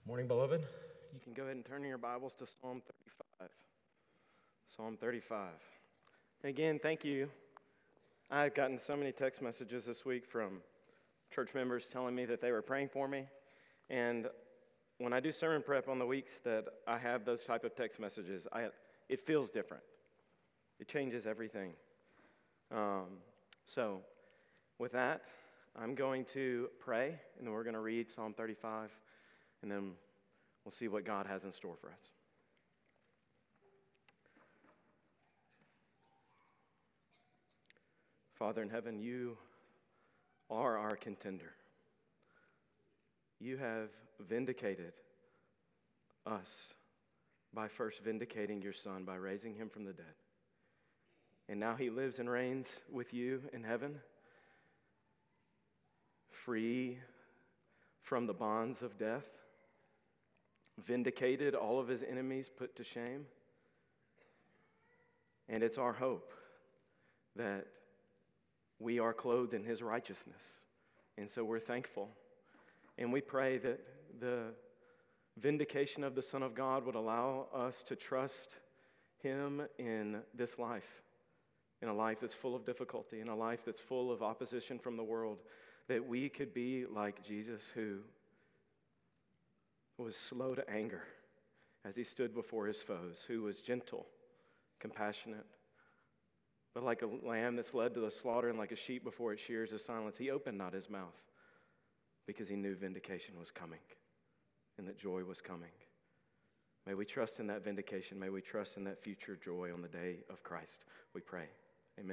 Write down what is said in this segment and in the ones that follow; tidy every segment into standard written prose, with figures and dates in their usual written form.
Morning, beloved. You can go ahead and turn in your Bibles to Psalm 35. Psalm 35. And again, thank you. I've gotten so many text messages this week from church members telling me that they were praying for me. And when I do sermon prep on the weeks that I have those type of text messages, it feels different. It changes everything. So with that, I'm going to pray, and then we're going to read Psalm 35, and then we'll see what God has in store for us. Father in heaven, you are our contender. You have vindicated us by first vindicating your Son, by raising him from the dead. And now he lives and reigns with you in heaven, free from the bonds of death, vindicated, all of his enemies put to shame. And it's our hope that we are clothed in his righteousness. And so we're thankful. And we pray that the vindication of the Son of God would allow us to trust him in this life, in a life that's full of difficulty, in a life that's full of opposition from the world, that we could be like Jesus, who was slow to anger as he stood before his foes, who was gentle, compassionate, but like a lamb that's led to the slaughter and like a sheep before it shears is silence, he opened not his mouth because he knew vindication was coming and that joy was coming. May we trust in that vindication. May we trust in that future joy on the day of Christ. We pray. Amen.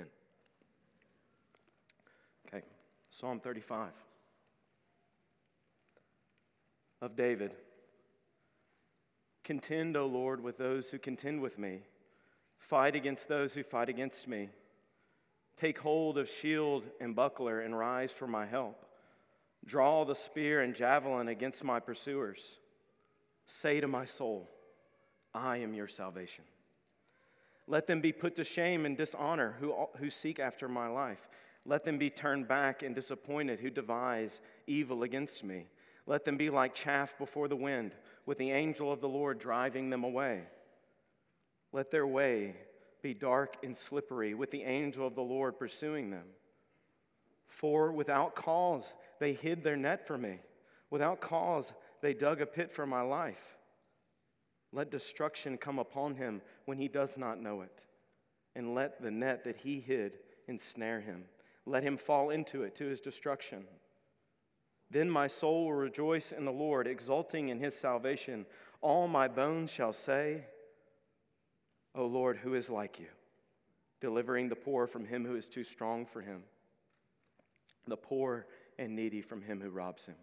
Okay, Psalm 35 of David. Contend, O Lord, with those who contend with me. Fight against those who fight against me. Take hold of shield and buckler and rise for my help. Draw the spear and javelin against my pursuers. Say to my soul, I am your salvation. Let them be put to shame and dishonor who seek after my life. Let them be turned back and disappointed who devise evil against me. Let them be like chaff before the wind, with the angel of the Lord driving them away. Let their way be dark and slippery, with the angel of the Lord pursuing them. For without cause they hid their net for me. Without cause they dug a pit for my life. Let destruction come upon him when he does not know it. And let the net that he hid ensnare him. Let him fall into it to his destruction. Then my soul will rejoice in the Lord, exulting in his salvation. All my bones shall say, O Lord, who is like you, delivering the poor from him who is too strong for him, the poor and needy from him who robs him.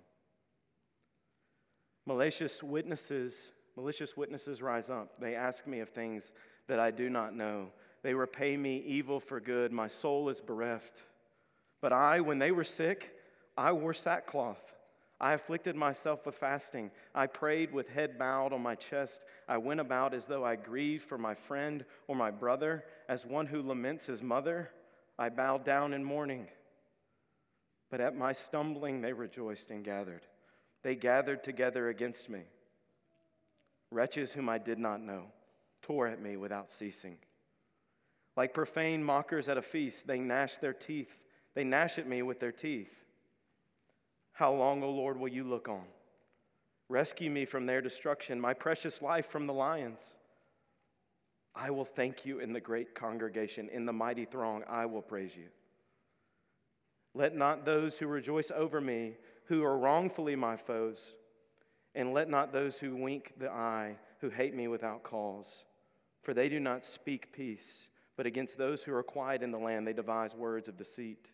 Malicious witnesses rise up. They ask me of things that I do not know. They repay me evil for good. My soul is bereft. But I, when they were sick, I wore sackcloth. I afflicted myself with fasting. I prayed with head bowed on my chest. I went about as though I grieved for my friend or my brother, as one who laments his mother. I bowed down in mourning. But at my stumbling they rejoiced and gathered. They gathered together against me. Wretches whom I did not know tore at me without ceasing. Like profane mockers at a feast, they gnash their teeth. They gnash at me with their teeth. How long, O Lord, will you look on? Rescue me from their destruction, my precious life from the lions. I will thank you in the great congregation. In the mighty throng, I will praise you. Let not those who rejoice over me, who are wrongfully my foes, and let not those who wink the eye, who hate me without cause. For they do not speak peace, but against those who are quiet in the land, they devise words of deceit.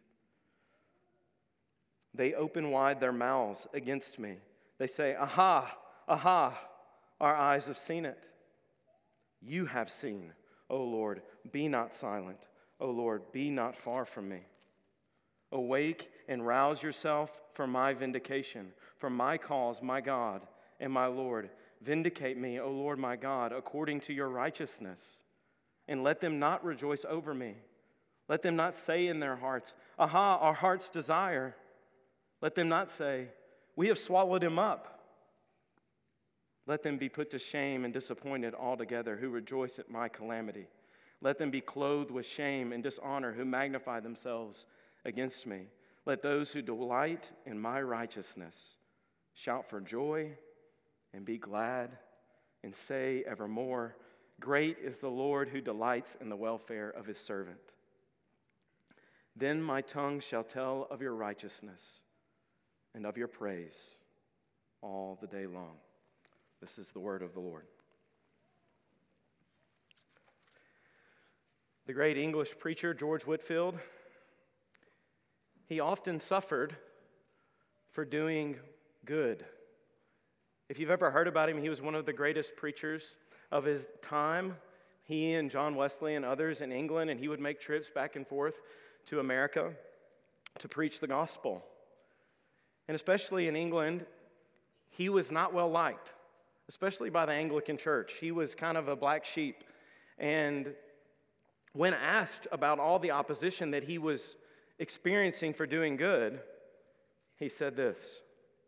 They open wide their mouths against me. They say, Aha, aha, our eyes have seen it. You have seen, O Lord, be not silent. O Lord, be not far from me. Awake and rouse yourself for my vindication, for my cause, my God and my Lord. Vindicate me, O Lord my God, according to your righteousness. And let them not rejoice over me. Let them not say in their hearts, Aha, our heart's desire. Let them not say, we have swallowed him up. Let them be put to shame and disappointed altogether who rejoice at my calamity. Let them be clothed with shame and dishonor who magnify themselves against me. Let those who delight in my righteousness shout for joy and be glad and say evermore, great is the Lord who delights in the welfare of his servant. Then my tongue shall tell of your righteousness and of your praise all the day long. This is the word of the Lord. The great English preacher George Whitefield, he often suffered for doing good. If you've ever heard about him, he was one of the greatest preachers of his time. He and John Wesley and others in England, and he would make trips back and forth to America to preach the gospel. And especially in England, he was not well liked, especially by the Anglican Church. He was kind of a black sheep. And when asked about all the opposition that he was experiencing for doing good, he said this: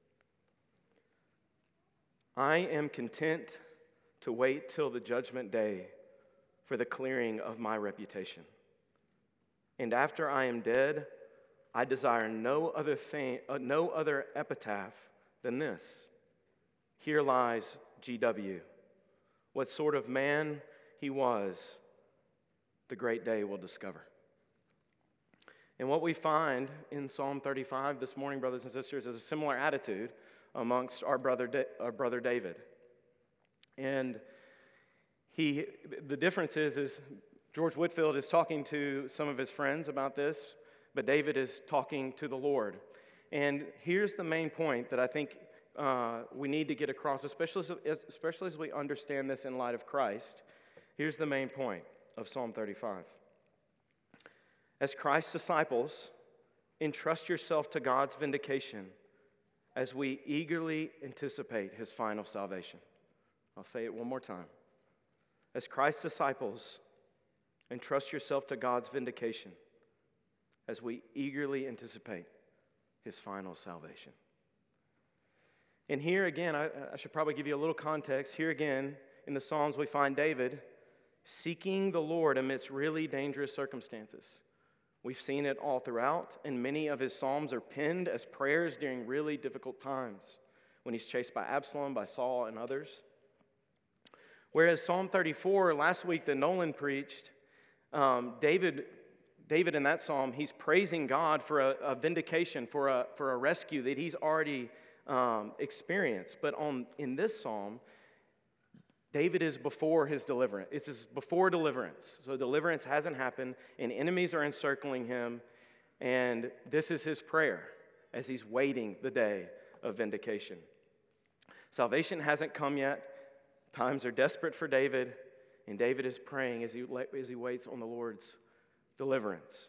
I am content to wait till the judgment day for the clearing of my reputation. And after I am dead, I desire no other epitaph than this: here lies G.W. What sort of man he was, the great day will discover. And what we find in Psalm 35 this morning, brothers and sisters, is a similar attitude amongst our brother David. And the difference is George Whitefield is talking to some of his friends about this, but David is talking to the Lord. And here's the main point that I think we need to get across, especially as we understand this in light of Christ. Here's the main point of Psalm 35. As Christ's disciples, entrust yourself to God's vindication as we eagerly anticipate his final salvation. I'll say it one more time. As Christ's disciples, entrust yourself to God's vindication as we eagerly anticipate his final salvation. And here again, I should probably give you a little context. Here again, in the Psalms, we find David seeking the Lord amidst really dangerous circumstances. We've seen it all throughout, and many of his Psalms are penned as prayers during really difficult times, when he's chased by Absalom, by Saul, and others. Whereas Psalm 34, last week that Nolan preached, David in that psalm, he's praising God for a vindication, for a rescue that he's already experienced. But in this psalm, David is before his deliverance. It's before deliverance. So deliverance hasn't happened, and enemies are encircling him, and this is his prayer as he's waiting the day of vindication. Salvation hasn't come yet. Times are desperate for David, and David is praying as he waits on the Lord's deliverance.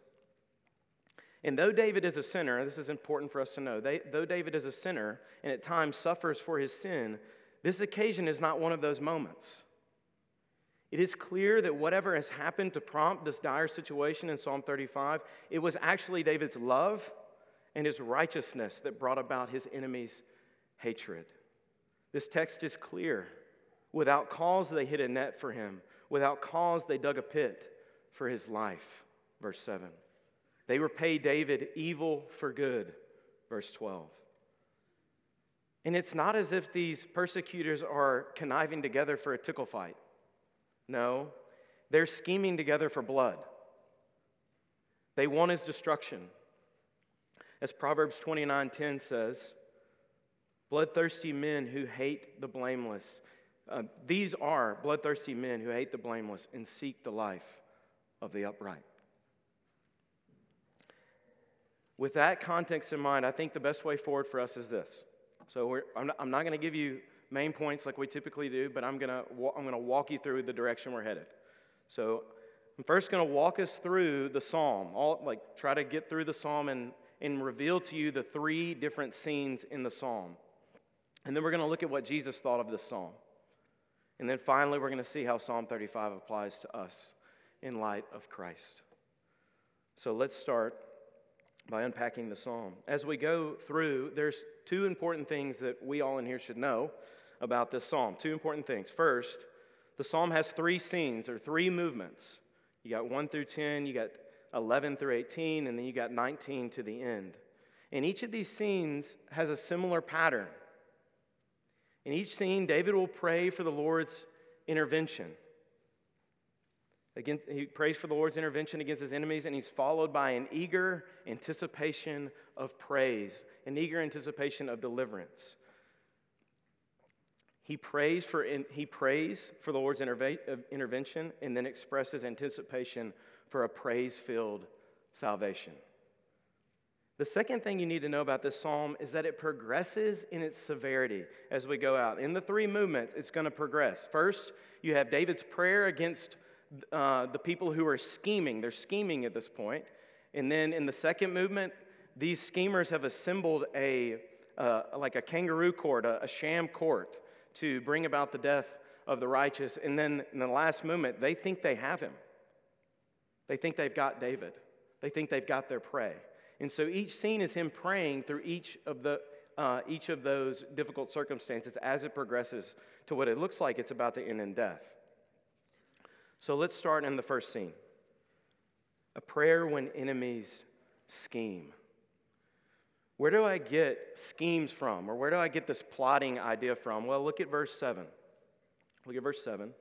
And though David is a sinner, this is important for us to know, though David is a sinner and at times suffers for his sin, this occasion is not one of those moments. It is clear that whatever has happened to prompt this dire situation in Psalm 35, it was actually David's love and his righteousness that brought about his enemies' hatred. This text is clear. Without cause, they hid a net for him. Without cause, they dug a pit for his life. Verse 7. They repay David evil for good. Verse 12. And it's not as if these persecutors are conniving together for a tickle fight. No, they're scheming together for blood. They want his destruction. As Proverbs 29:10 says, bloodthirsty men who hate the blameless. These are bloodthirsty men who hate the blameless and seek the life of the upright. With that context in mind, I think the best way forward for us is this. So I'm not going to give you main points like we typically do, but I'm going to walk you through the direction we're headed. So I'm first going to walk us through the psalm, try to get through the psalm and reveal to you the three different scenes in the psalm. And then we're going to look at what Jesus thought of this psalm. And then finally, we're going to see how Psalm 35 applies to us in light of Christ. So let's start by unpacking the psalm. As we go through, there's two important things that we all in here should know. about this psalm. Two important things. First, the psalm has three scenes or three movements. You got 1 through 10, you got 11 through 18, and then you got 19 to the end. And each of these scenes has a similar pattern. In each scene, David will pray for the Lord's intervention. He prays for the Lord's intervention against his enemies, and he's followed by an eager anticipation of praise, an eager anticipation of deliverance. He prays for the Lord's intervention and then expresses anticipation for a praise-filled salvation. The second thing you need to know about this psalm is that it progresses in its severity as we go out. In the three movements, it's going to progress. First, you have David's prayer against the people who are scheming. They're scheming at this point. And then in the second movement, these schemers have assembled like a kangaroo court, a sham court, to bring about the death of the righteous. And then in the last movement, they think they have him. They think they've got David. They think they've got their prey. And so each scene is him praying through each of those difficult circumstances as it progresses to what it looks like it's about to end in death. So let's start in the first scene. A prayer when enemies scheme. Where do I get schemes from? Or where do I get this plotting idea from? Well, look at verse 7. Look at verse 7.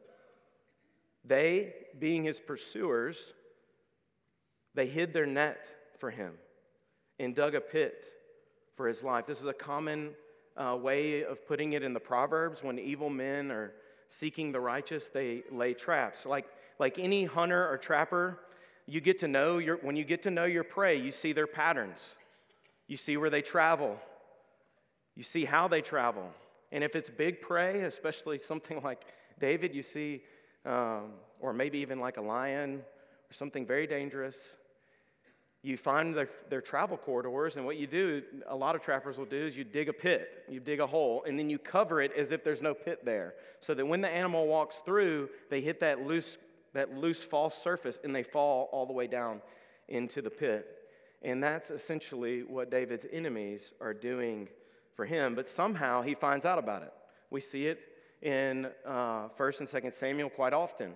They, being his pursuers, they hid their net for him and dug a pit for his life. This is a common way of putting it in the Proverbs. When evil men are seeking the righteous, they lay traps. Like any hunter or trapper, when you get to know your prey, you see their patterns. You see where they travel. You see how they travel. And if it's big prey, especially something like David, you see, or maybe even like a lion or something very dangerous, you find their travel corridors, and what you do, a lot of trappers will do, is you dig a pit, you dig a hole, and then you cover it as if there's no pit there, so that when the animal walks through, they hit that loose false surface, and they fall all the way down into the pit. And that's essentially what David's enemies are doing for him, but somehow he finds out about it. We see it in 1 and 2 Samuel quite often.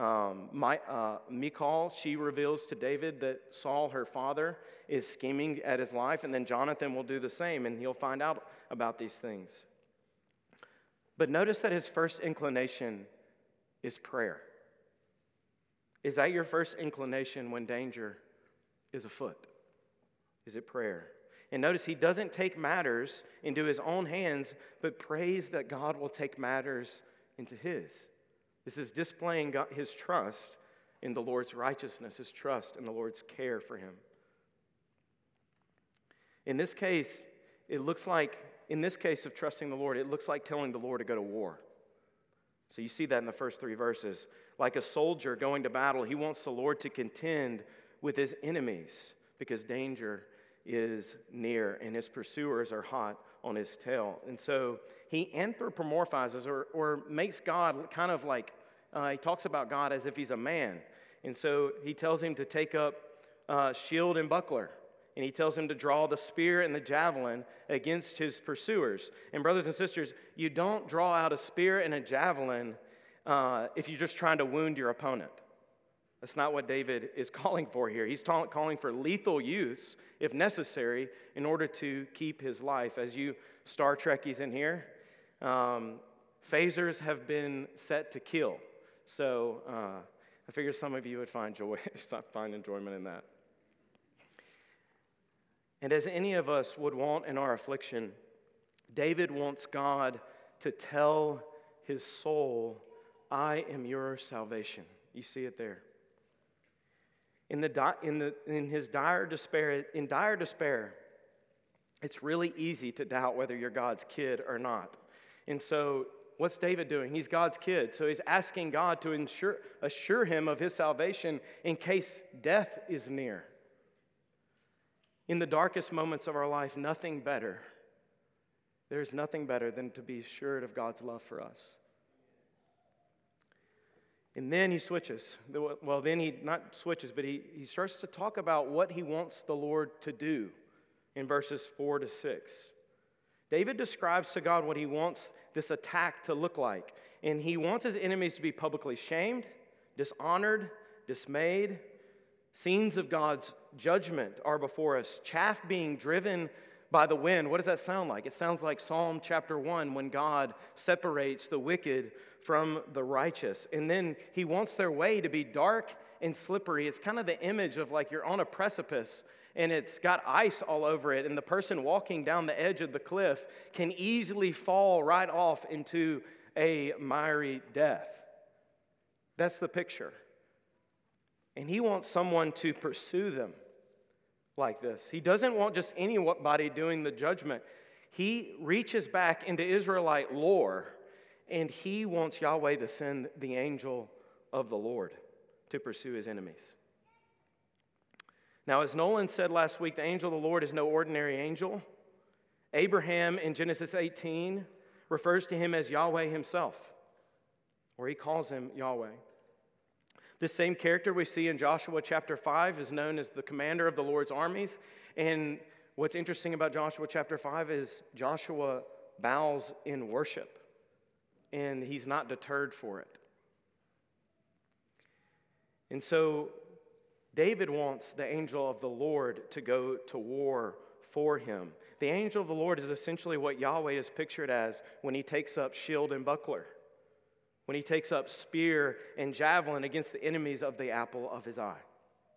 Michal, she reveals to David that Saul, her father, is scheming at his life, and then Jonathan will do the same, and he'll find out about these things. But notice that his first inclination is prayer. Is that your first inclination when danger is afoot? Is it prayer? And notice he doesn't take matters into his own hands, but prays that God will take matters into his. This is displaying his trust in the Lord's righteousness, his trust in the Lord's care for him. In this case of trusting the Lord, it looks like telling the Lord to go to war. So you see that in the first three verses. Like a soldier going to battle, he wants the Lord to contend with his enemies because danger is near and his pursuers are hot on his tail. And so he anthropomorphizes or makes God kind of like, he talks about God as if he's a man. And so he tells him to take up shield and buckler. And he tells him to draw the spear and the javelin against his pursuers. And brothers and sisters, you don't draw out a spear and a javelin if you're just trying to wound your opponent. That's not what David is calling for here. He's calling for lethal use, if necessary, in order to keep his life. As you Star Trekkies in here, phasers have been set to kill. So I figure some of you would find enjoyment in that. And as any of us would want in our affliction, David wants God to tell his soul, I am your salvation. You see it there. In his dire despair, it's really easy to doubt whether you're God's kid or not. And so what's David doing? He's God's kid. So he's asking God to assure him of his salvation in case death is near. In the darkest moments of our life, there's nothing better than to be assured of God's love for us. And then he switches. Well, then he not switches, but he starts to talk about what he wants the Lord to do in verses 4 to 6. David describes to God what he wants this attack to look like. And he wants his enemies to be publicly shamed, dishonored, dismayed. Scenes of God's judgment are before us. Chaff being driven by the wind. What does that sound like? It sounds like Psalm chapter 1 when God separates the wicked from the righteous. And then he wants their way to be dark and slippery. It's kind of the image of like you're on a precipice and it's got ice all over it, and the person walking down the edge of the cliff can easily fall right off into a miry death. That's the picture. And he wants someone to pursue them like this. He doesn't want just anybody doing the judgment. He reaches back into Israelite lore, and he wants Yahweh to send the angel of the Lord to pursue his enemies. Now, as Nolan said last week, the angel of the Lord is no ordinary angel. Abraham in Genesis 18 refers to him as Yahweh himself, or he calls him Yahweh. This same character we see in Joshua chapter 5 is known as the commander of the Lord's armies. And what's interesting about Joshua chapter 5 is Joshua bows in worship, and he's not deterred for it. And so David wants the angel of the Lord to go to war for him. The angel of the Lord is essentially what Yahweh is pictured as when he takes up shield and buckler, when he takes up spear and javelin against the enemies of the apple of his eye.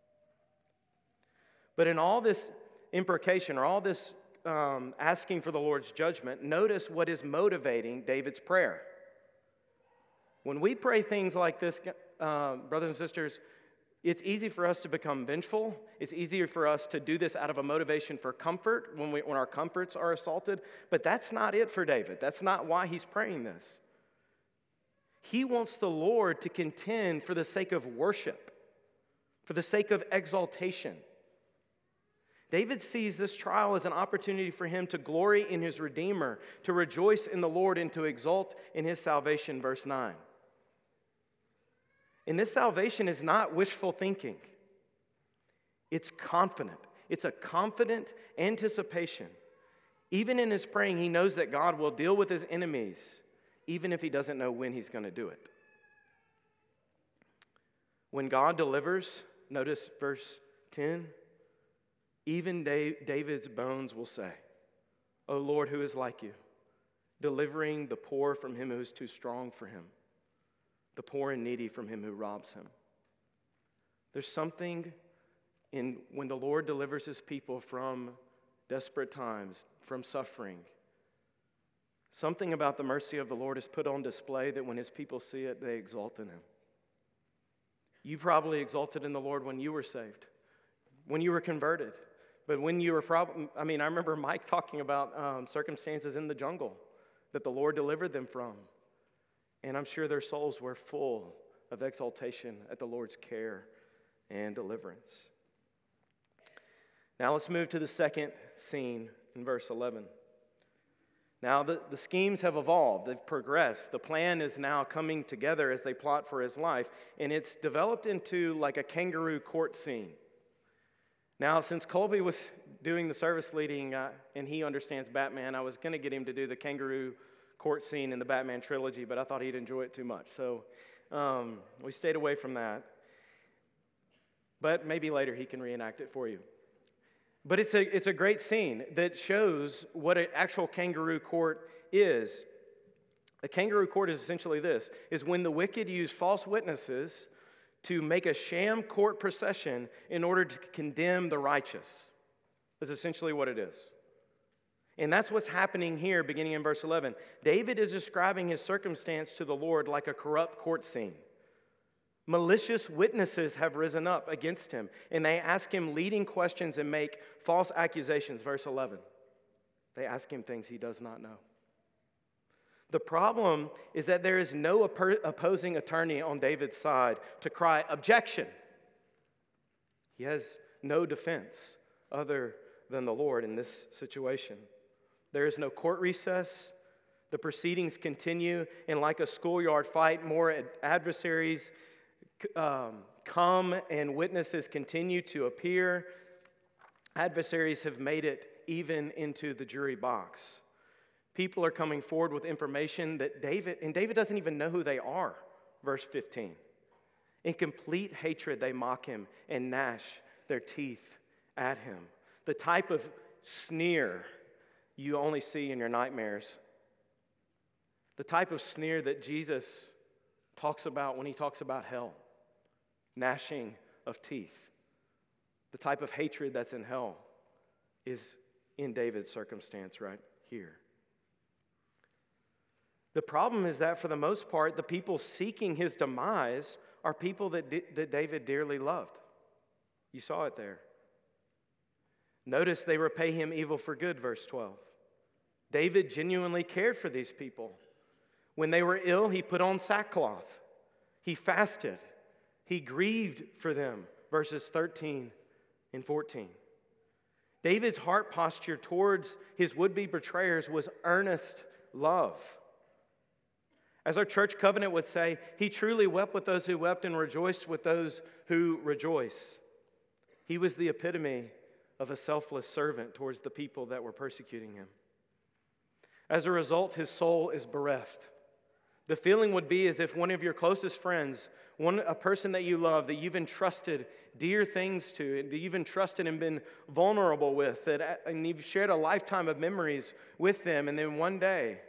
But in all this imprecation, or all this asking for the Lord's judgment, notice what is motivating David's prayer. When we pray things like this, brothers and sisters, it's easy for us to become vengeful. It's easier for us to do this out of a motivation for comfort when our comforts are assaulted. But that's not it for David. That's not why he's praying this. He wants the Lord to contend for the sake of worship, for the sake of exaltation. David sees this trial as an opportunity for him to glory in his Redeemer, to rejoice in the Lord, and to exult in his salvation, verse 9. And this salvation is not wishful thinking. It's confident. It's a confident anticipation. Even in his praying, he knows that God will deal with his enemies, even if he doesn't know when he's going to do it. When God delivers, notice verse 10, even David's bones will say, "O Lord, who is like you, delivering the poor from him who is too strong for him, the poor and needy from him who robs him." There's something in when the Lord delivers his people from desperate times, from suffering. Something about the mercy of the Lord is put on display that when his people see it, they exult in him. You probably exulted in the Lord when you were saved, when you were converted. But when you were I remember Mike talking about circumstances in the jungle that the Lord delivered them from. And I'm sure their souls were full of exaltation at the Lord's care and deliverance. Now let's move to the second scene in verse 11. Now the schemes have evolved, they've progressed. The plan is now coming together as they plot for his life, and it's developed into like a kangaroo court scene. Now, since Colby was doing the service leading and he understands Batman, I was going to get him to do the kangaroo court scene in the Batman trilogy, but I thought he'd enjoy it too much. So we stayed away from that. But maybe later he can reenact it for you. But it's a great scene that shows what an actual kangaroo court is. A kangaroo court is essentially this, is when the wicked use false witnesses to make a sham court procession in order to condemn the righteous. That's essentially what it is. And that's what's happening here, beginning in verse 11. David is describing his circumstance to the Lord like a corrupt court scene. Malicious witnesses have risen up against him, and they ask him leading questions and make false accusations. Verse 11. They ask him things he does not know. The problem is that there is no opposing attorney on David's side to cry, "Objection!" He has no defense other than the Lord in this situation. There is no court recess. The proceedings continue, and like a schoolyard fight, more adversaries come and witnesses continue to appear. Adversaries have made it even into the jury box. People are coming forward with information that David doesn't even know who they are. Verse 15. In complete hatred, they mock him and gnash their teeth at him. The type of sneer you only see in your nightmares. The type of sneer that Jesus talks about when he talks about hell. Gnashing of teeth. The type of hatred that's in hell is in David's circumstance right here. The problem is that for the most part, the people seeking his demise are people that David dearly loved. You saw it there. Notice they repay him evil for good, verse 12. David genuinely cared for these people. When they were ill, he put on sackcloth. He fasted. He grieved for them, verses 13 and 14. David's heart posture towards his would-be betrayers was earnest love. As our church covenant would say, he truly wept with those who wept and rejoiced with those who rejoice. He was the epitome of a selfless servant towards the people that were persecuting him. As a result, his soul is bereft. The feeling would be as if one of your closest friends, a person that you love, that you've entrusted dear things to, that you've entrusted and been vulnerable with, and you've shared a lifetime of memories with them, and then one day,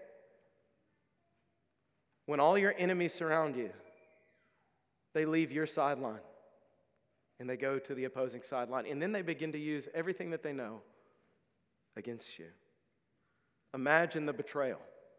when all your enemies surround you, they leave your sideline and they go to the opposing sideline. And then they begin to use everything that they know against you. Imagine the betrayal.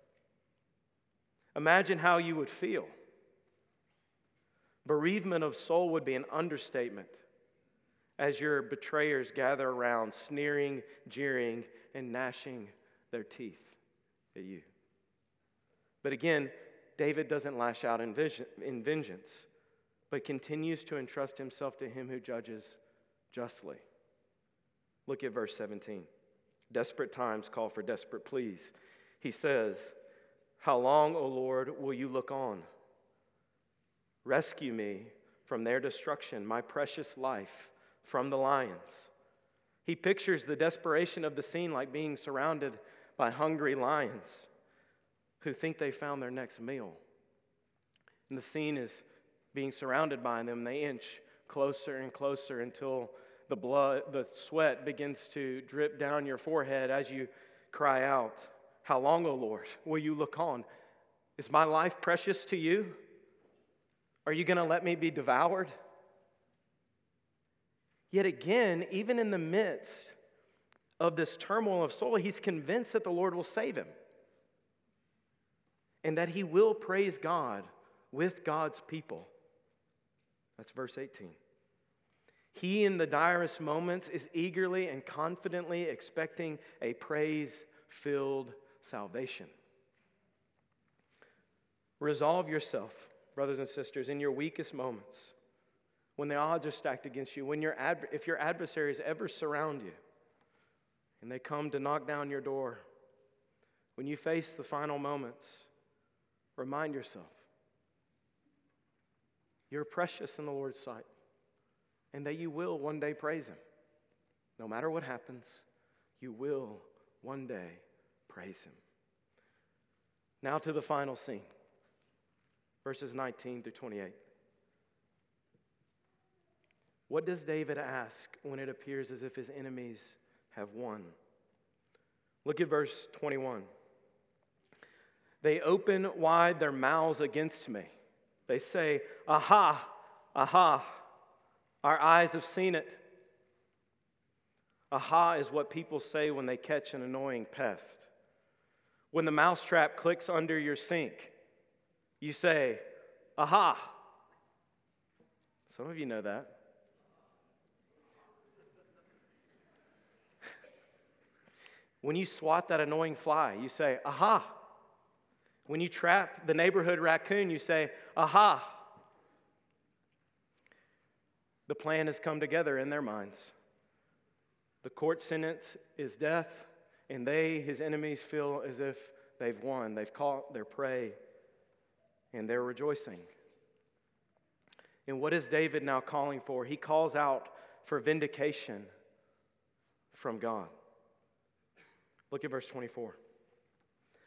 Imagine how you would feel. Bereavement of soul would be an understatement as your betrayers gather around, sneering, jeering, and gnashing their teeth at you. But again, David doesn't lash out in vengeance, but continues to entrust himself to him who judges justly. Look at verse 17. Desperate times call for desperate pleas. He says, "How long, O Lord, will you look on? Rescue me from their destruction, my precious life from the lions." He pictures the desperation of the scene like being surrounded by hungry lions who think they found their next meal. And the scene is being surrounded by them. They inch closer and closer until the sweat begins to drip down your forehead as you cry out, "How long, O Lord, will you look on? Is my life precious to you? Are you going to let me be devoured?" Yet again, even in the midst of this turmoil of soul, he's convinced that the Lord will save him and that he will praise God with God's people. That's verse 18. He, in the direst moments, is eagerly and confidently expecting a praise-filled salvation. Resolve yourself, brothers and sisters, in your weakest moments, when the odds are stacked against you, if your adversaries ever surround you and they come to knock down your door, when you face the final moments, remind yourself you're precious in the Lord's sight and that you will one day praise him. No matter what happens, you will one day praise him. Now to the final scene, verses 19 through 28. What does David ask when it appears as if his enemies have won? Look at verse 21. They open wide their mouths against me. They say, "Aha, aha, our eyes have seen it." Aha is what people say when they catch an annoying pest. When the mousetrap clicks under your sink, you say, "Aha." Some of you know that. When you swat that annoying fly, you say, "Aha." When you trap the neighborhood raccoon, you say, "Aha." The plan has come together in their minds. The court sentence is death, and they, his enemies, feel as if they've won. They've caught their prey, and they're rejoicing. And what is David now calling for? He calls out for vindication from God. Look at verse 24.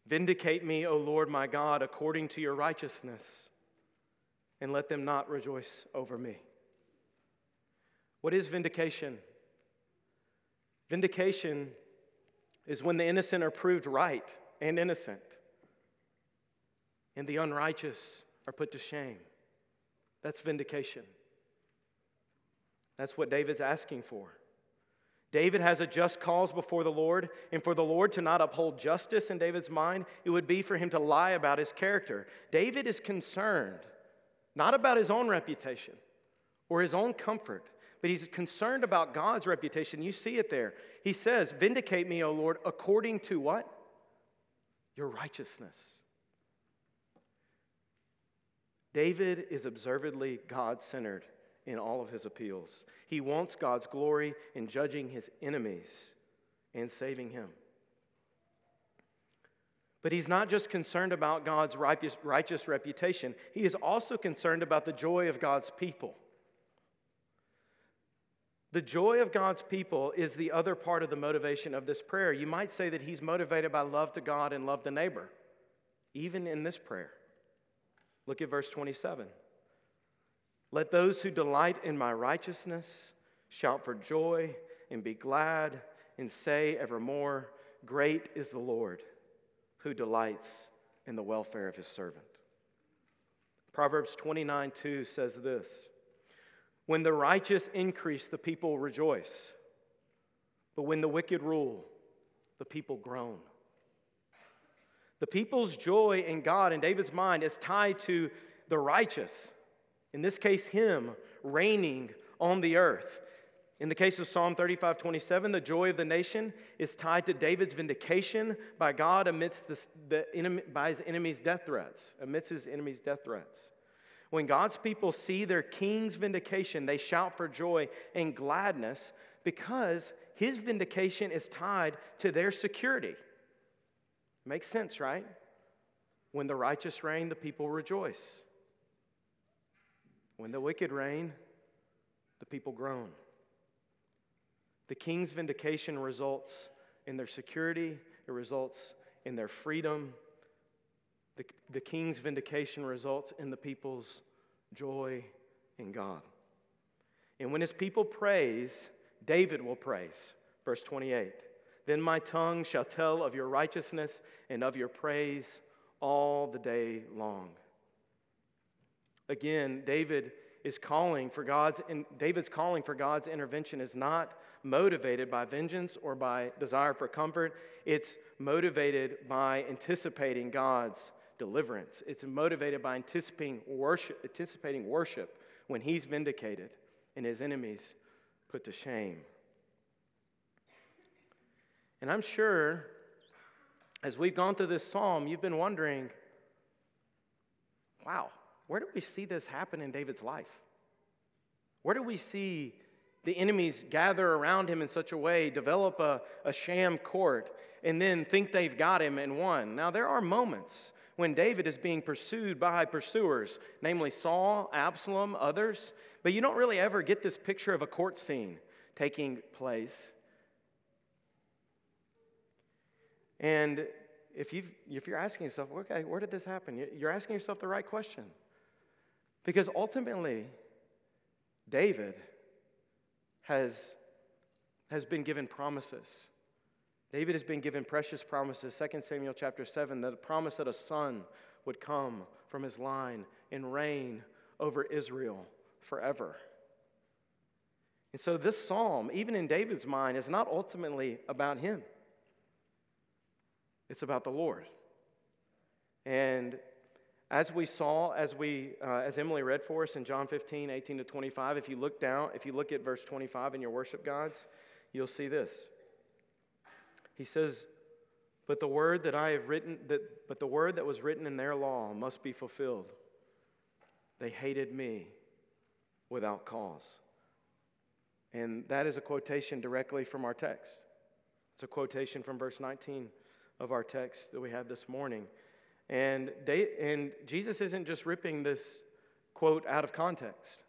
Vindicate me, O Lord my God, according to your righteousness, and let them not rejoice over me. What is vindication? Vindication is when the innocent are proved right and innocent, and the unrighteous are put to shame. That's vindication. That's what David's asking for. David has a just cause before the Lord, and for the Lord to not uphold justice in David's mind, it would be for him to lie about his character. David is concerned not about his own reputation or his own comfort, but he's concerned about God's reputation. You see it there. He says, "Vindicate me, O Lord, according to" what? Your righteousness. David is observedly God-centered in all of his appeals. He wants God's glory in judging his enemies and saving him. But he's not just concerned about God's righteous reputation. He is also concerned about the joy of God's people. The joy of God's people is the other part of the motivation of this prayer. You might say that he's motivated by love to God and love to neighbor, even in this prayer. Look at verse 27. Let those who delight in my righteousness shout for joy and be glad and say evermore, great is the Lord who delights in the welfare of his servant. Proverbs 29:2 says this, when the righteous increase, the people rejoice, but when the wicked rule, the people groan. The people's joy in God, in David's mind, is tied to the righteous. In this case, him reigning on the earth. In the case of Psalm 35:27, the joy of the nation is tied to David's vindication by God amidst by his enemies' death threats. Amidst his enemies' death threats. When God's people see their king's vindication, they shout for joy and gladness because his vindication is tied to their security. Makes sense, right? When the righteous reign, the people rejoice. When the wicked reign, the people groan. The king's vindication results in their security. It results in their freedom. The king's vindication results in the people's joy in God. And when his people praise, David will praise. Verse 28. Then my tongue shall tell of your righteousness and of your praise all the day long. Again, David's calling for God's intervention is not motivated by vengeance or by desire for comfort. It's motivated by anticipating God's deliverance. It's motivated by anticipating worship when he's vindicated and his enemies put to shame. And I'm sure as we've gone through this psalm, you've been wondering, wow, where do we see this happen in David's life? Where do we see the enemies gather around him in such a way, develop a sham court, and then think they've got him and won? Now, there are moments when David is being pursued by pursuers, namely Saul, Absalom, others, but you don't really ever get this picture of a court scene taking place. And if you're asking yourself, okay, where did this happen? You're asking yourself the right question. Because ultimately, David has been given promises. David has been given precious promises. 2 Samuel chapter 7, the promise that a son would come from his line and reign over Israel forever. And so this psalm, even in David's mind, is not ultimately about him. It's about the Lord. And as we saw, as Emily read for us in John 15, 18 to 25, if you look at verse 25 in your worship guides, you'll see this. He says, but the word that was written in their law must be fulfilled. They hated me without cause. And that is a quotation directly from our text. It's a quotation from verse 19 of our text that we had this morning. And Jesus isn't just ripping this quote out of context.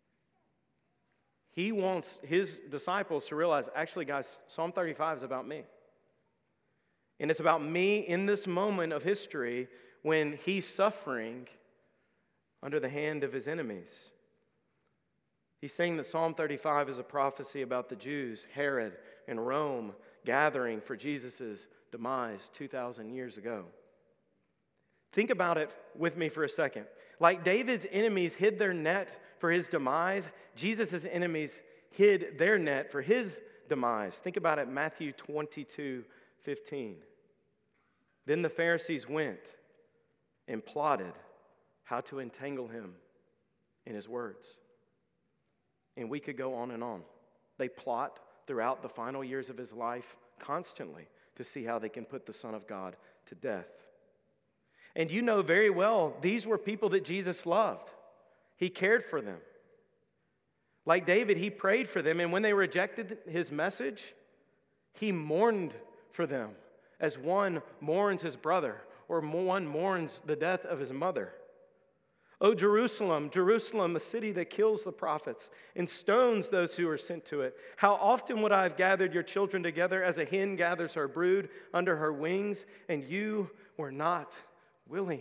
He wants his disciples to realize, actually, guys, Psalm 35 is about me. And it's about me in this moment of history when he's suffering under the hand of his enemies. He's saying that Psalm 35 is a prophecy about the Jews, Herod, and Rome gathering for Jesus' demise 2,000 years ago. Think about it with me for a second. Like David's enemies hid their net for his demise, Jesus' enemies hid their net for his demise. Think about it, Matthew 22:15. Then the Pharisees went and plotted how to entangle him in his words. And we could go on and on. They plot throughout the final years of his life constantly to see how they can put the Son of God to death. And you know very well, these were people that Jesus loved. He cared for them. Like David, he prayed for them, and when they rejected his message, he mourned for them as one mourns his brother or one mourns the death of his mother. O Jerusalem, Jerusalem, the city that kills the prophets and stones those who are sent to it. How often would I have gathered your children together as a hen gathers her brood under her wings, and you were not willing.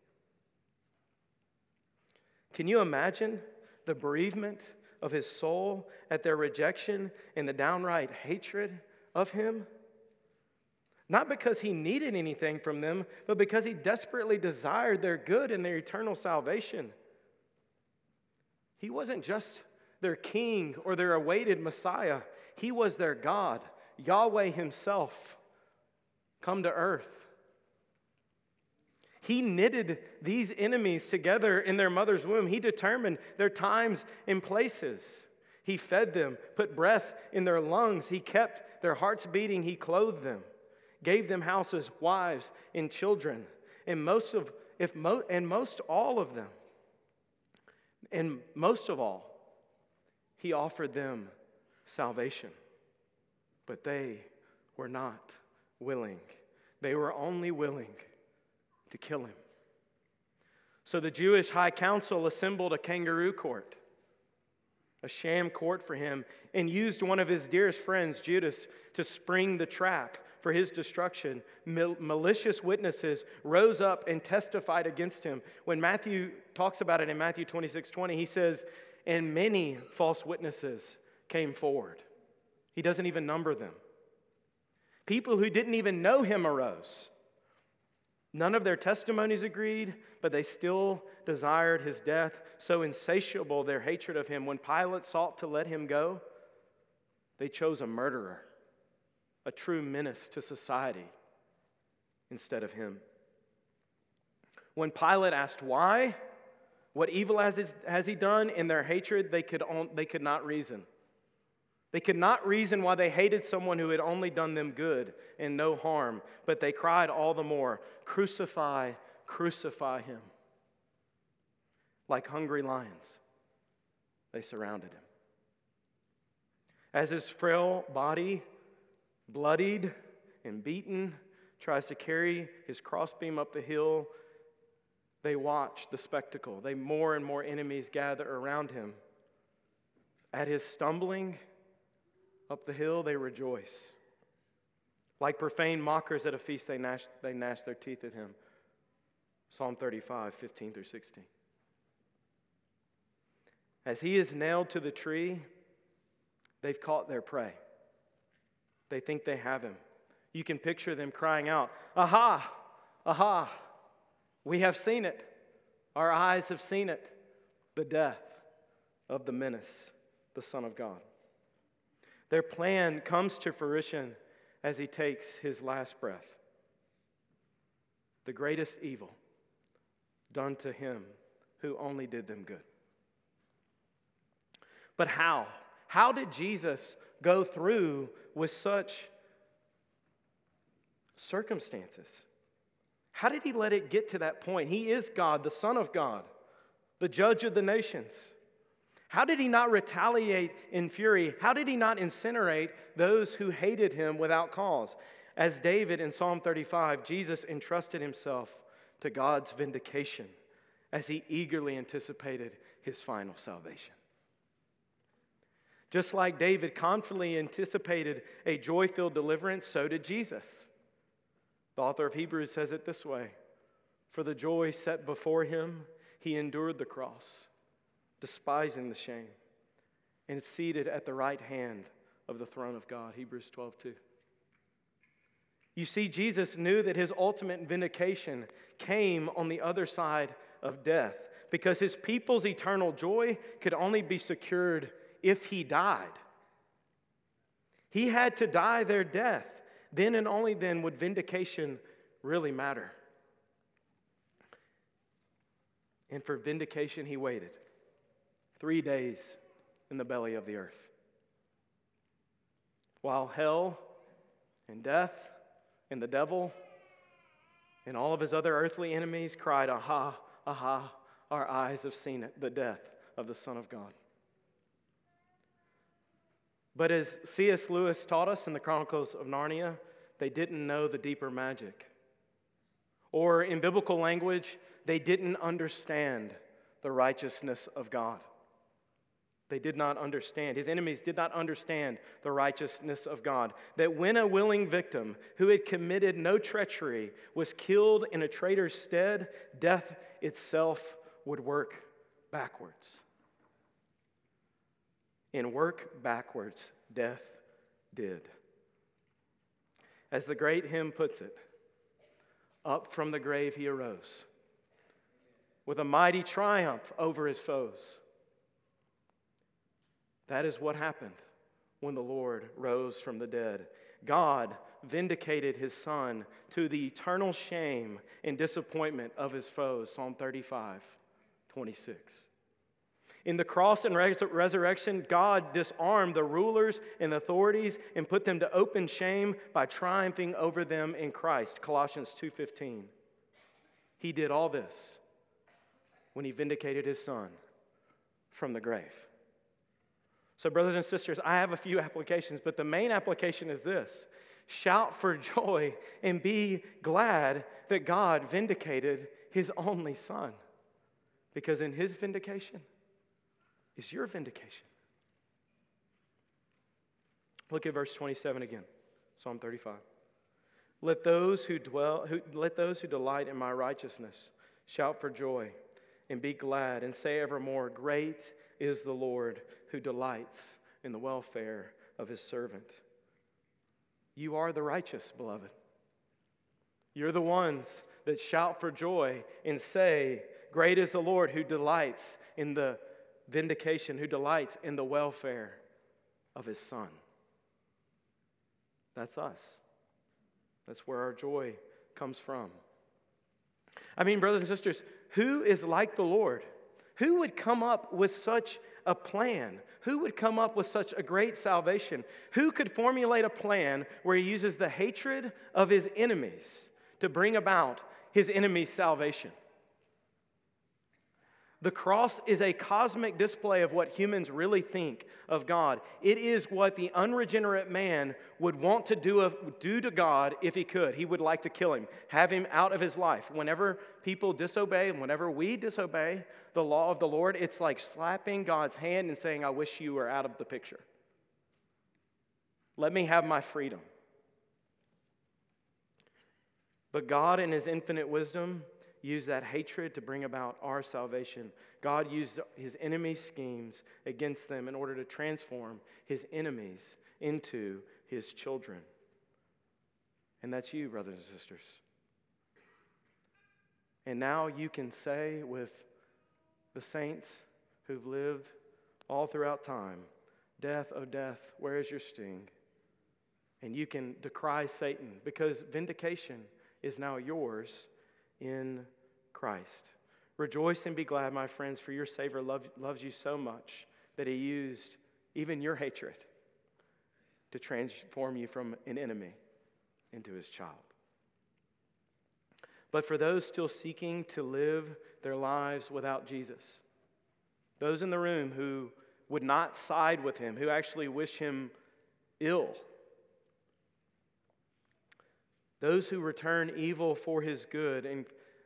Can you imagine the bereavement of his soul at their rejection and the downright hatred of him? Not because he needed anything from them, but because he desperately desired their good and their eternal salvation. He wasn't just their king or their awaited Messiah. He was their God, Yahweh himself, come to earth. He knitted these enemies together in their mother's womb. He determined their times and places. He fed them, put breath in their lungs. He kept their hearts beating. He clothed them, gave them houses, wives, and children. And most of all, he offered them salvation. But they were not willing. They were only willing to kill him. So the Jewish high council assembled a kangaroo court, a sham court for him, and used one of his dearest friends, Judas, to spring the trap for his destruction. Malicious witnesses rose up and testified against him. When Matthew talks about it in Matthew 26:20, he says, and many false witnesses came forward. He doesn't even number them. People who didn't even know him arose. None of their testimonies agreed, but they still desired his death, so insatiable their hatred of him. When Pilate sought to let him go, they chose a murderer, a true menace to society, instead of him. When Pilate asked why, what evil has he done, in their hatred, they could not reason. They could not reason why they hated someone who had only done them good and no harm, but they cried all the more, crucify, crucify him. Like hungry lions, they surrounded him. As his frail body, bloodied and beaten, tries to carry his crossbeam up the hill, they watch the spectacle. More and more enemies gather around him. At his stumbling up the hill, they rejoice. Like profane mockers at a feast, they gnash their teeth at him. Psalm 35:15-16. As he is nailed to the tree, they've caught their prey. They think they have him. You can picture them crying out, "Aha! Aha! We have seen it. Our eyes have seen it. The death of the menace, the Son of God." Their plan comes to fruition as he takes his last breath. The greatest evil done to him who only did them good. But how? How did Jesus go through with such circumstances? How did he let it get to that point? He is God, the Son of God, the judge of the nations. How did he not retaliate in fury? How did he not incinerate those who hated him without cause? As David in Psalm 35, Jesus entrusted himself to God's vindication as he eagerly anticipated his final salvation. Just like David confidently anticipated a joy-filled deliverance, so did Jesus. The author of Hebrews says it this way: for the joy set before him, he endured the cross, despising the shame, and is seated at the right hand of the throne of God. Hebrews 12:2. You see, Jesus knew that his ultimate vindication came on the other side of death, because his people's eternal joy could only be secured if he died. He had to die their death. Then and only then would vindication really matter. And for vindication, he waited 3 days in the belly of the earth, while hell and death and the devil and all of his other earthly enemies cried, "Aha, aha, our eyes have seen it, the death of the Son of God." But as C.S. Lewis taught us in the Chronicles of Narnia, they didn't know the deeper magic. Or in biblical language, they didn't understand the righteousness of God. They did not understand. His enemies did not understand the righteousness of God. That when a willing victim who had committed no treachery was killed in a traitor's stead, death itself would work backwards. And work backwards, death did. As the great hymn puts it, up from the grave he arose, with a mighty triumph over his foes. That is what happened when the Lord rose from the dead. God vindicated his Son to the eternal shame and disappointment of his foes. Psalm 35:26. In the cross and resurrection, God disarmed the rulers and authorities and put them to open shame by triumphing over them in Christ. Colossians 2:15. He did all this when he vindicated his Son from the grave. So, brothers and sisters, I have a few applications, but the main application is this: shout for joy and be glad that God vindicated his only Son, because in his vindication is your vindication. Look at verse 27 again, Psalm 35. Let those who delight in my righteousness shout for joy and be glad and say evermore, great is the Lord who delights in the welfare of his servant. You are the righteous, beloved. You're the ones that shout for joy and say, great is the Lord who delights in the vindication, who delights in the welfare of his Son. That's us. That's where our joy comes from. I mean, brothers and sisters, who is like the Lord? Who would come up with such a plan? Who would come up with such a great salvation? Who could formulate a plan where he uses the hatred of his enemies to bring about his enemies' salvation? The cross is a cosmic display of what humans really think of God. It is what the unregenerate man would want to do to God if he could. He would like to kill him, have him out of his life. Whenever people disobey, and whenever we disobey the law of the Lord, it's like slapping God's hand and saying, I wish you were out of the picture. Let me have my freedom. But God, in his infinite wisdom, used that hatred to bring about our salvation. God used his enemies' schemes against them in order to transform his enemies into his children. And that's you, brothers and sisters. And now you can say with the saints who've lived all throughout time, death, oh death, where is your sting? And you can decry Satan, because vindication is now yours in Christ. Rejoice and be glad, my friends, for your Savior loves you so much that he used even your hatred to transform you from an enemy into his child. But for those still seeking to live their lives without Jesus, those in the room who would not side with him, who actually wish him ill, those who return evil for his good and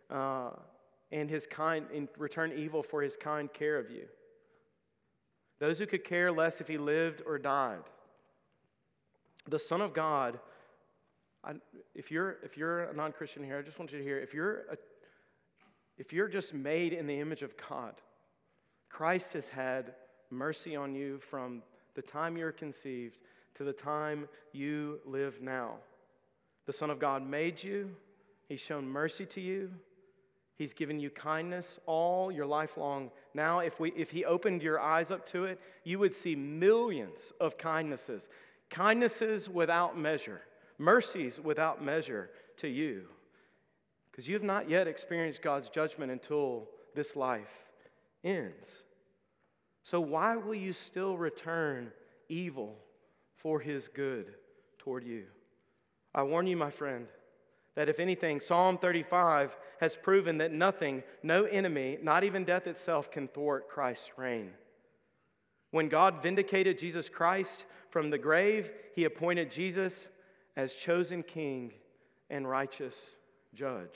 return evil for his kind care of you. Those who could care less if he lived or died. The Son of God if you're a non-Christian here, I just want you to hear, if you're just made in the image of God, Christ has had mercy on you from the time you're conceived to the time you live now. The Son of God made you. He's shown mercy to you. He's given you kindness all your life long. Now, if He opened your eyes up to it, you would see millions of kindnesses. Kindnesses without measure. Mercies without measure to you. Because you have not yet experienced God's judgment until this life ends. So why will you still return evil for His good toward you? I warn you, my friend, that if anything, Psalm 35 has proven that nothing, no enemy, not even death itself, can thwart Christ's reign. When God vindicated Jesus Christ from the grave, He appointed Jesus as chosen king and righteous judge.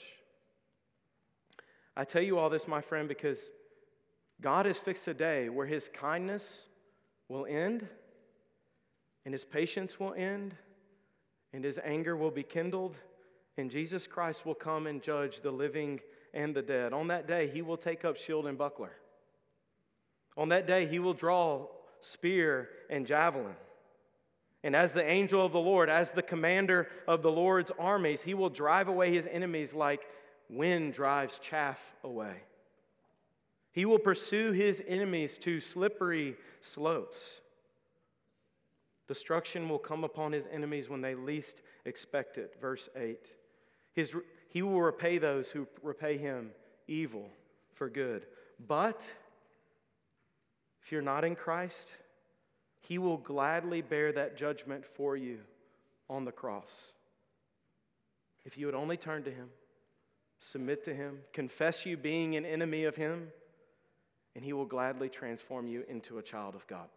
I tell you all this, my friend, because God has fixed a day where His kindness will end, and His patience will end, and His anger will be kindled, and Jesus Christ will come and judge the living and the dead. On that day, He will take up shield and buckler. On that day, He will draw spear and javelin. And as the angel of the Lord, as the commander of the Lord's armies, He will drive away His enemies like wind drives chaff away. He will pursue His enemies to slippery slopes. Destruction will come upon His enemies when they least expect it. Verse 8. He will repay those who repay Him evil for good. But if you're not in Christ, He will gladly bear that judgment for you on the cross. If you would only turn to Him, submit to Him, confess you being an enemy of Him, and He will gladly transform you into a child of God.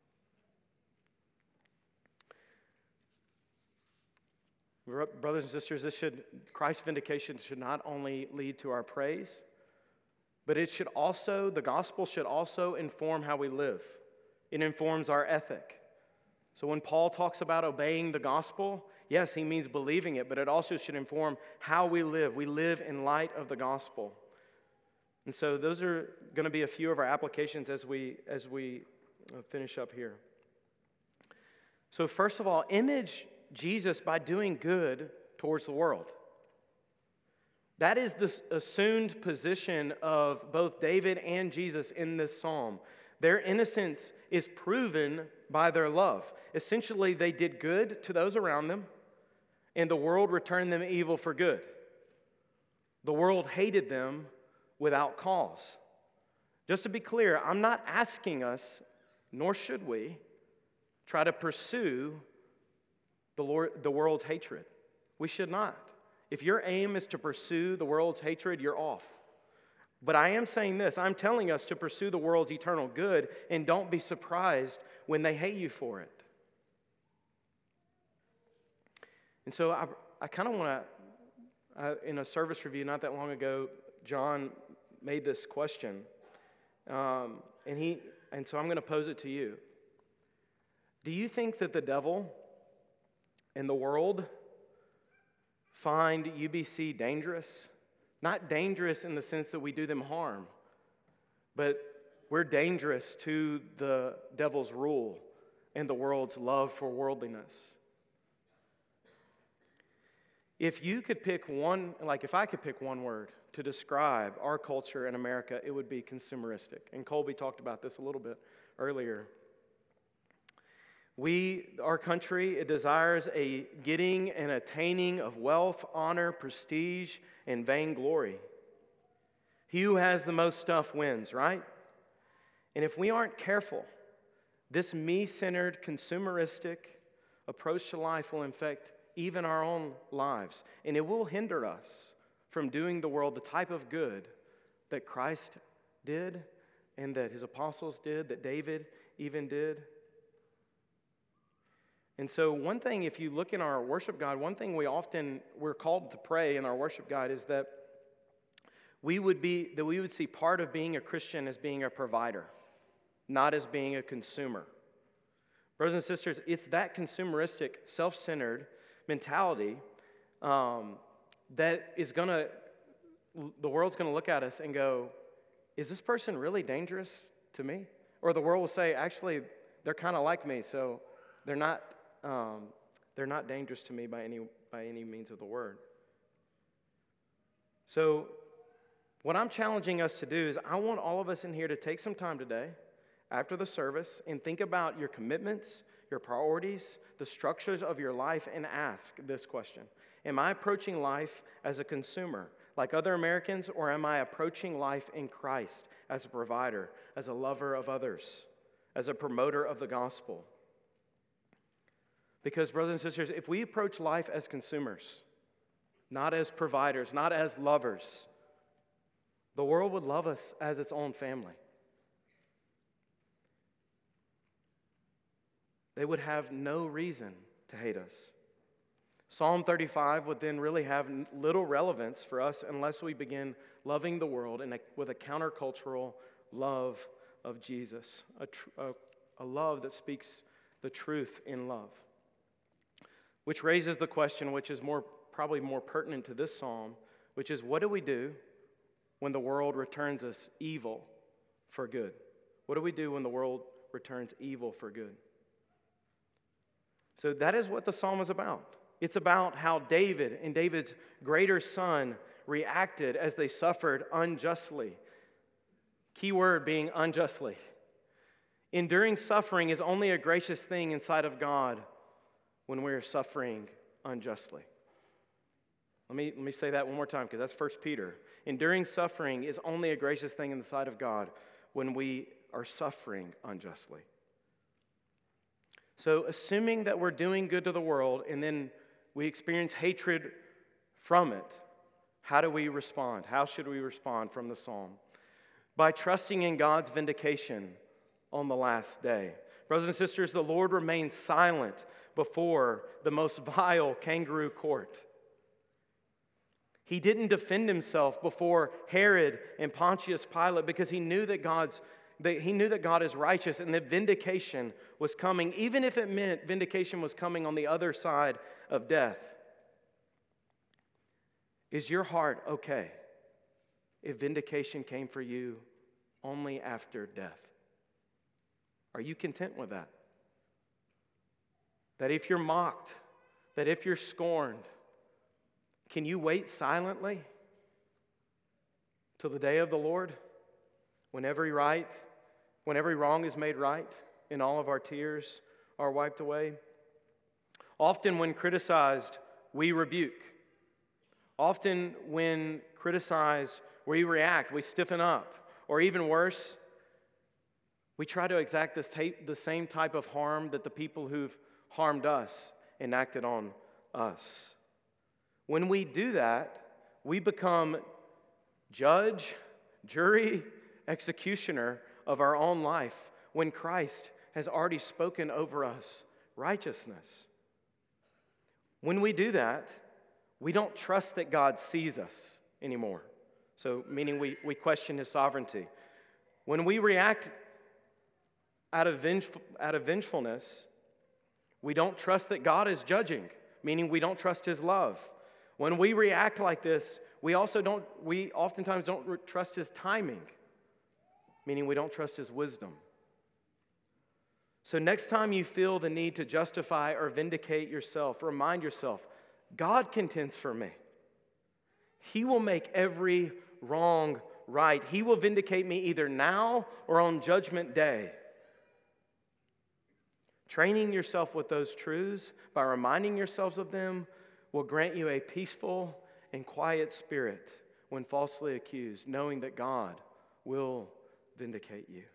Brothers and sisters, Christ's vindication should not only lead to our praise, but the gospel should also inform how we live. It informs our ethic. So when Paul talks about obeying the gospel, yes, he means believing it, but it also should inform how we live. We live in light of the gospel. And so those are going to be a few of our applications as we finish up here. So first of all, image Jesus by doing good towards the world. That is the assumed position of both David and Jesus in this psalm. Their innocence is proven by their love. Essentially, they did good to those around them, and the world returned them evil for good. The world hated them without cause. Just to be clear, I'm not asking us, nor should we, try to pursue the world's hatred. We should not. If your aim is to pursue the world's hatred, you're off. But I am saying this, I'm telling us to pursue the world's eternal good, and don't be surprised when they hate you for it. And so I kind of want to, in a service review not that long ago, John made this question, and so I'm going to pose it to you. Do you think that the devil and the world find UBC dangerous? Not dangerous in the sense that we do them harm, but we're dangerous to the devil's rule and the world's love for worldliness. If you could pick one, if I could pick one word to describe our culture in America, it would be consumeristic. And Colby talked about this a little bit earlier. Our country, it desires a getting and attaining of wealth, honor, prestige, and vainglory. He who has the most stuff wins, right? And if we aren't careful, this me-centered, consumeristic approach to life will infect even our own lives. And it will hinder us from doing the world the type of good that Christ did and that His apostles did, that David even did. And so one thing, if you look in our worship guide, one thing we're called to pray in our worship guide is that we would see part of being a Christian as being a provider, not as being a consumer. Brothers and sisters, it's that consumeristic, self-centered mentality that is going to, the world's going to look at us and go, is this person really dangerous to me? Or the world will say, actually, they're kind of like me, so they're not dangerous to me by any means of the word. So what I'm challenging us to do is I want all of us in here to take some time today after the service and think about your commitments, your priorities, the structures of your life, and ask this question. Am I approaching life as a consumer, like other Americans, or am I approaching life in Christ as a provider, as a lover of others, as a promoter of the gospel? Because, brothers and sisters, if we approach life as consumers, not as providers, not as lovers, the world would love us as its own family. They would have no reason to hate us. Psalm 35 would then really have little relevance for us unless we begin loving the world with a countercultural love of Jesus, a love that speaks the truth in love. Which raises the question, which is probably more pertinent to this psalm, which is, what do we do when the world returns us evil for good? What do we do when the world returns evil for good? So that is what the psalm is about. It's about how David and David's greater son reacted as they suffered unjustly. Key word being unjustly. Enduring suffering is only a gracious thing inside of God when we're suffering unjustly. Let me say that one more time, because that's 1 Peter. Enduring suffering is only a gracious thing in the sight of God when we are suffering unjustly. So assuming that we're doing good to the world and then we experience hatred from it, how do we respond? How should we respond from the psalm? By trusting in God's vindication on the last day. Brothers and sisters, the Lord remains silent before the most vile kangaroo court. He didn't defend himself before Herod and Pontius Pilate because he knew that God is righteous and that vindication was coming, even if it meant vindication was coming on the other side of death. Is your heart okay if vindication came for you only after death? Are you content with that? That if you're mocked, that if you're scorned, can you wait silently till the day of the Lord when every wrong is made right and all of our tears are wiped away? Often when criticized, we rebuke. Often when criticized, we react, we stiffen up, or even worse, we try to exact the same type of harm that the people who've harmed us enacted on us. When we do that, we become judge, jury, executioner of our own life when Christ has already spoken over us righteousness. When we do that, we don't trust that God sees us anymore. So, meaning we question his sovereignty. When we react out of vengefulness, we don't trust that God is judging, meaning we don't trust his love. When we react like this, we oftentimes don't trust his timing, meaning we don't trust his wisdom. So next time you feel the need to justify or vindicate yourself, remind yourself, God contends for me. He will make every wrong right. He will vindicate me either now or on Judgment Day. Training yourself with those truths by reminding yourselves of them will grant you a peaceful and quiet spirit when falsely accused, knowing that God will vindicate you.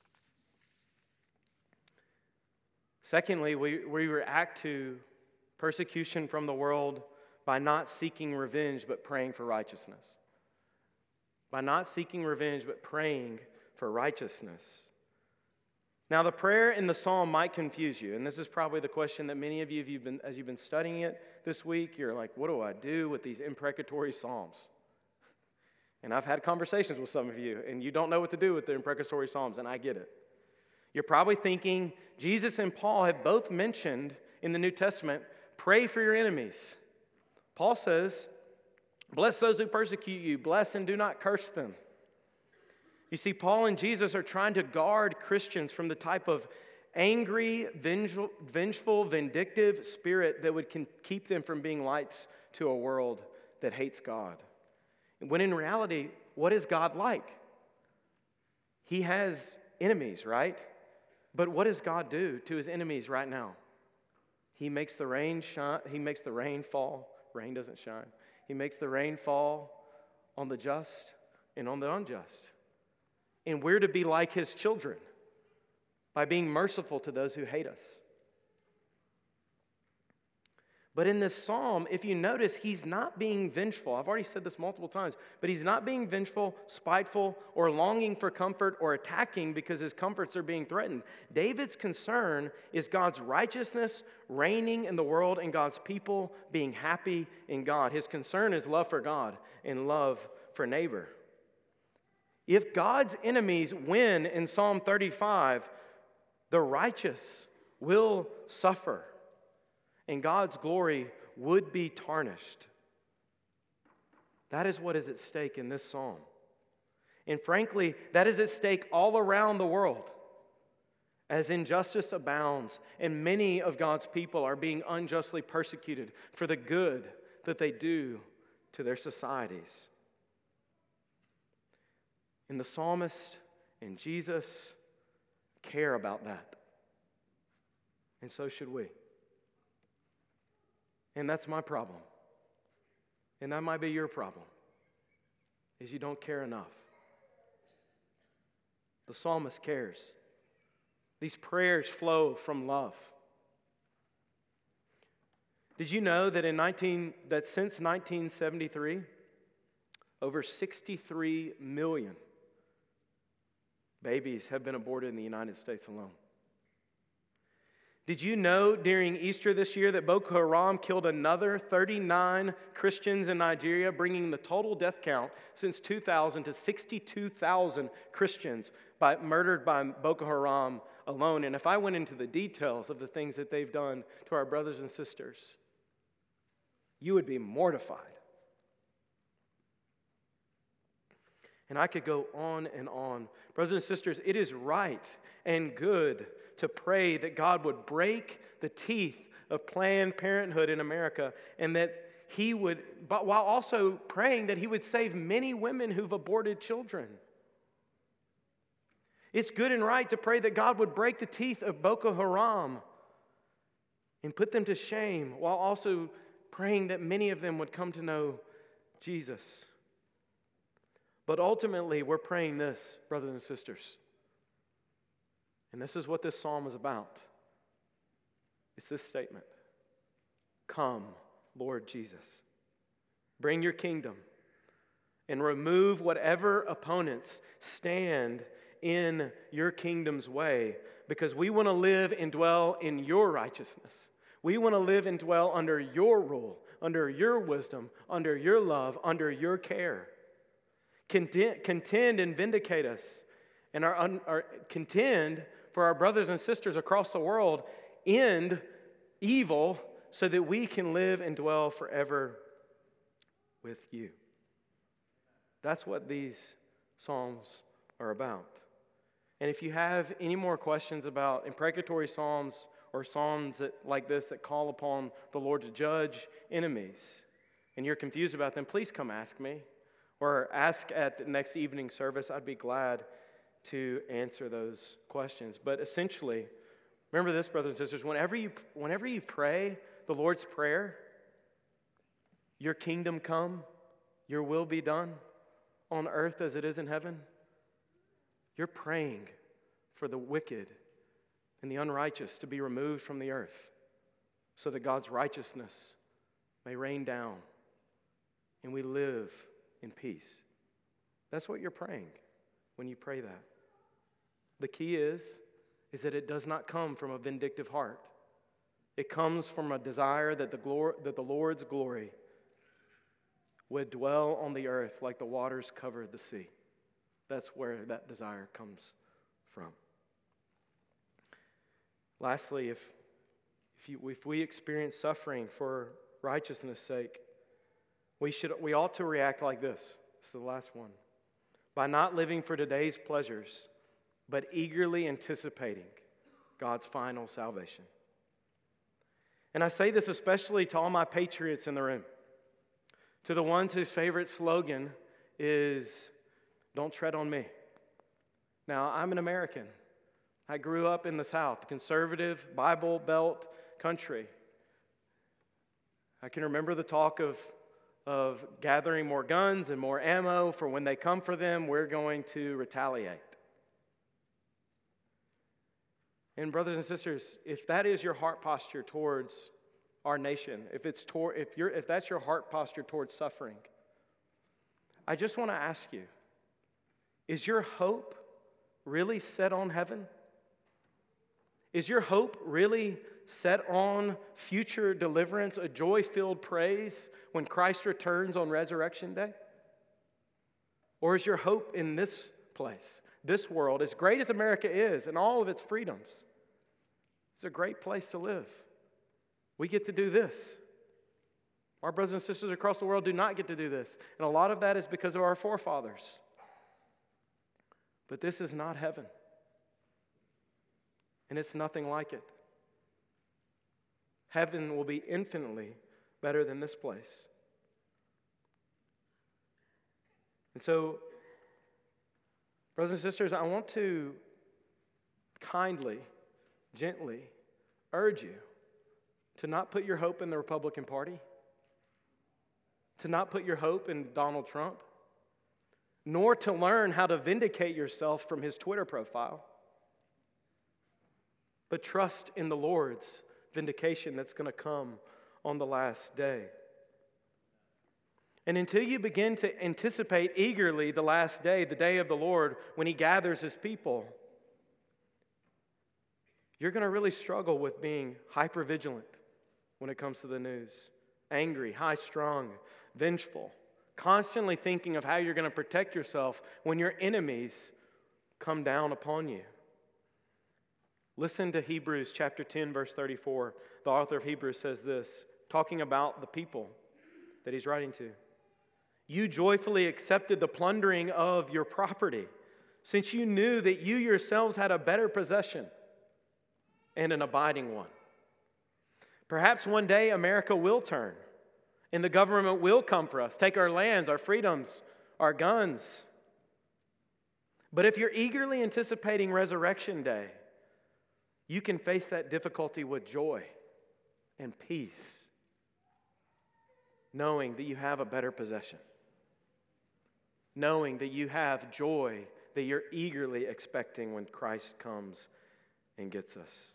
Secondly, we react to persecution from the world by not seeking revenge but praying for righteousness. By not seeking revenge but praying for righteousness. Now, the prayer in the psalm might confuse you, and this is probably the question that many of you, as you've been studying it this week, you're like, what do I do with these imprecatory psalms? And I've had conversations with some of you, and you don't know what to do with the imprecatory psalms, and I get it. You're probably thinking, Jesus and Paul have both mentioned in the New Testament, pray for your enemies. Paul says, bless those who persecute you, bless and do not curse them. You see, Paul and Jesus are trying to guard Christians from the type of angry, vengeful, vindictive spirit that would keep them from being lights to a world that hates God. When in reality, what is God like? He has enemies, right? But what does God do to his enemies right now? He makes the rain shine. He makes the rain fall. Rain doesn't shine. He makes the rain fall on the just and on the unjust. And we're to be like his children by being merciful to those who hate us. But in this psalm, if you notice, he's not being vengeful. I've already said this multiple times, but he's not being vengeful, spiteful, or longing for comfort or attacking because his comforts are being threatened. David's concern is God's righteousness reigning in the world and God's people being happy in God. His concern is love for God and love for neighbor. If God's enemies win in Psalm 35, the righteous will suffer, and God's glory would be tarnished. That is what is at stake in this psalm. And frankly, that is at stake all around the world as injustice abounds and many of God's people are being unjustly persecuted for the good that they do to their societies. And the psalmist and Jesus care about that. And so should we. And that's my problem. And that might be your problem, is you don't care enough. The psalmist cares. These prayers flow from love. Did you know that since 1973, over 63 million babies have been aborted in the United States alone? Did you know during Easter this year that Boko Haram killed another 39 Christians in Nigeria, bringing the total death count since 2000 to 62,000 Christians murdered by Boko Haram alone? And if I went into the details of the things that they've done to our brothers and sisters, you would be mortified. And I could go on and on. Brothers and sisters, it is right and good to pray that God would break the teeth of Planned Parenthood in America, and that he would, but while also praying that he would save many women who've aborted children. It's good and right to pray that God would break the teeth of Boko Haram and put them to shame, while also praying that many of them would come to know Jesus. But ultimately, we're praying this, brothers and sisters. And this is what this psalm is about. It's this statement: Come, Lord Jesus. Bring your kingdom and remove whatever opponents stand in your kingdom's way, because we want to live and dwell in your righteousness. We want to live and dwell under your rule, under your wisdom, under your love, under your care. Contend and vindicate us, and contend for our brothers and sisters across the world. End evil so that we can live and dwell forever with you. That's what these psalms are about. And if you have any more questions about imprecatory psalms or psalms like this that call upon the Lord to judge enemies, and you're confused about them, please come ask me. Or ask at the next evening service. I'd be glad to answer those questions. But essentially, remember this, brothers and sisters, whenever you pray the Lord's Prayer, your kingdom come, your will be done on earth as it is in heaven, you're praying for the wicked and the unrighteous to be removed from the earth so that God's righteousness may rain down and we live in peace. That's what you're praying when you pray that. The key is that it does not come from a vindictive heart. It comes from a desire that the Lord's glory would dwell on the earth like the waters cover the sea. That's where that desire comes from. Lastly, if we experience suffering for righteousness' sake, We ought to react like this. This is the last one. By not living for today's pleasures, but eagerly anticipating God's final salvation. And I say this especially to all my patriots in the room, to the ones whose favorite slogan is, "Don't tread on me." Now, I'm an American. I grew up in the South, conservative, Bible Belt country. I can remember the talk of gathering more guns and more ammo for when they come for them, we're going to retaliate. And brothers and sisters, if that is your heart posture towards our nation, if that's your heart posture towards suffering, I just want to ask you, is your hope really set on heaven? Is your hope really set on future deliverance, a joy-filled praise when Christ returns on Resurrection Day? Or is your hope in this place, this world, as great as America is and all of its freedoms? It's a great place to live. We get to do this. Our brothers and sisters across the world do not get to do this. And a lot of that is because of our forefathers. But this is not heaven. And it's nothing like it. Heaven will be infinitely better than this place. And so, brothers and sisters, I want to kindly, gently urge you to not put your hope in the Republican Party, to not put your hope in Donald Trump, nor to learn how to vindicate yourself from his Twitter profile, but trust in the Lord's vindication that's going to come on the last day. And until you begin to anticipate eagerly the last day, the day of the Lord, when He gathers His people, you're going to really struggle with being hypervigilant when it comes to the news. Angry, high-strung, vengeful, constantly thinking of how you're going to protect yourself when your enemies come down upon you. Listen to Hebrews chapter 10, verse 34. The author of Hebrews says this, talking about the people that he's writing to. You joyfully accepted the plundering of your property, since you knew that you yourselves had a better possession and an abiding one. Perhaps one day America will turn, and the government will come for us, take our lands, our freedoms, our guns. But if you're eagerly anticipating Resurrection Day, you can face that difficulty with joy and peace, knowing that you have a better possession, knowing that you have joy that you're eagerly expecting when Christ comes and gets us.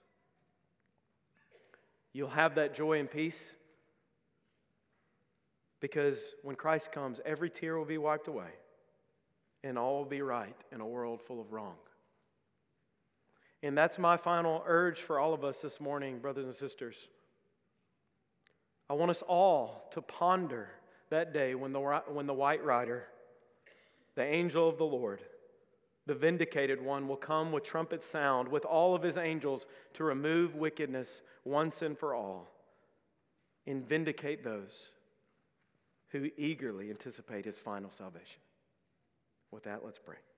You'll have that joy and peace because when Christ comes, every tear will be wiped away and all will be right in a world full of wrong. And that's my final urge for all of us this morning, brothers and sisters. I want us all to ponder that day when the white rider, the angel of the Lord, the vindicated one, will come with trumpet sound with all of his angels to remove wickedness once and for all and vindicate those who eagerly anticipate his final salvation. With that, let's pray.